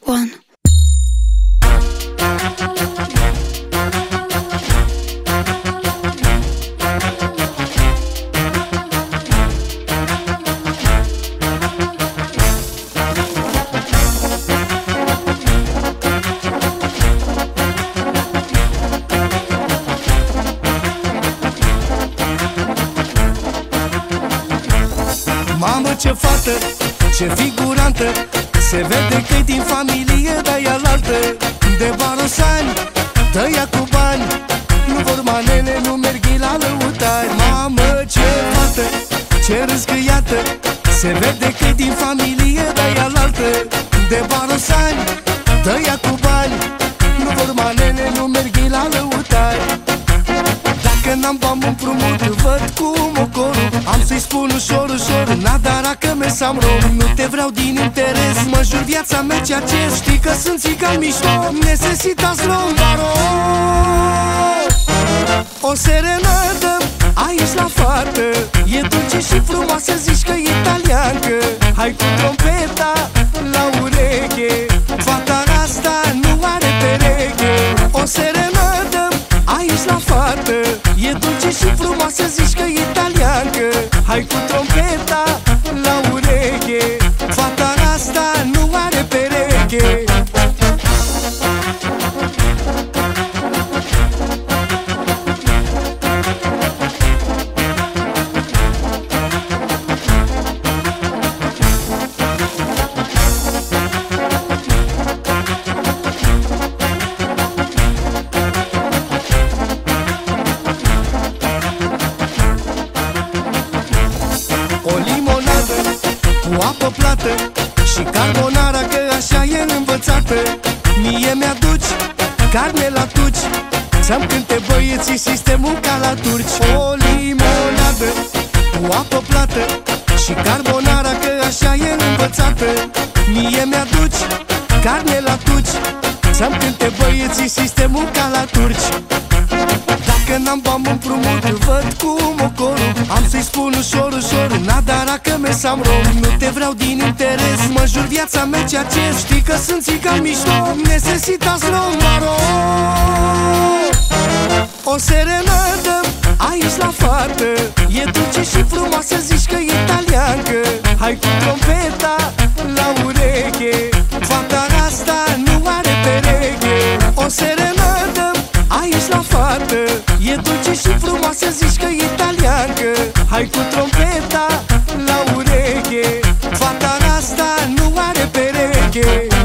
one. Mamă, ce fată, ce figurantă, se vede că-i din familie de-aia alaltă. De barosani, dă-ia cu bani, nu vor manele, nu merg la lăutari. Mamă, ce fată, ce râscâiată, se vede că-i din familie de-aia alaltă. De barosani, dă-ia cu bani, nu vor manele, nu merg la lăutari. Dacă n-am bani împrumut, văd cum ocorul, am să-i spun ușor, ușor, n-adaracă mesam rom. Nu te vreau din interes, mă jur viața mea ce cer. Știi că sunt țigan mișto, necesitas rom, baro. O serenadă aici la fată, e dulce și frumoasă, zici că e italiancă. Hai cu trompeta la ureche, fata asta nu are pereche. O serenadă aici la fată, e dulce și frumoasă, zici că e italiancă. Hai cu trompeta la ureche, fata asta nu are pereche. O limonadă cu apă plată și carbonara, că așa e învățată. Mie mi-aduci carne la tuci, ți-am cânte băieții sistemul ca la turci. O limonadă cu apă plată și carbonara, că așa e învățată. Mie mi-aduci carne la tuci, ți-am cânte băieții sistemul ca la turci. Dacă n-am bani împrumut, văd cum ocorul, am să-i spun ușor, ușor, n-adaracă mesam rom. Nu te vreau din interes, mă jur viața mea ce cer. Știi că sunt țigan mișto, necesitas rom, baro. O serenadă aici la fată, e dulce și frumoasă, zici că e italiancă. Hai cu trompeta la ureche, fata asta nu are pereche. O serenadă aici la fată, e dulce și frumoasă, zici că e italiancă. Hai cu trompeta la ureche, fata asta nu are pereche.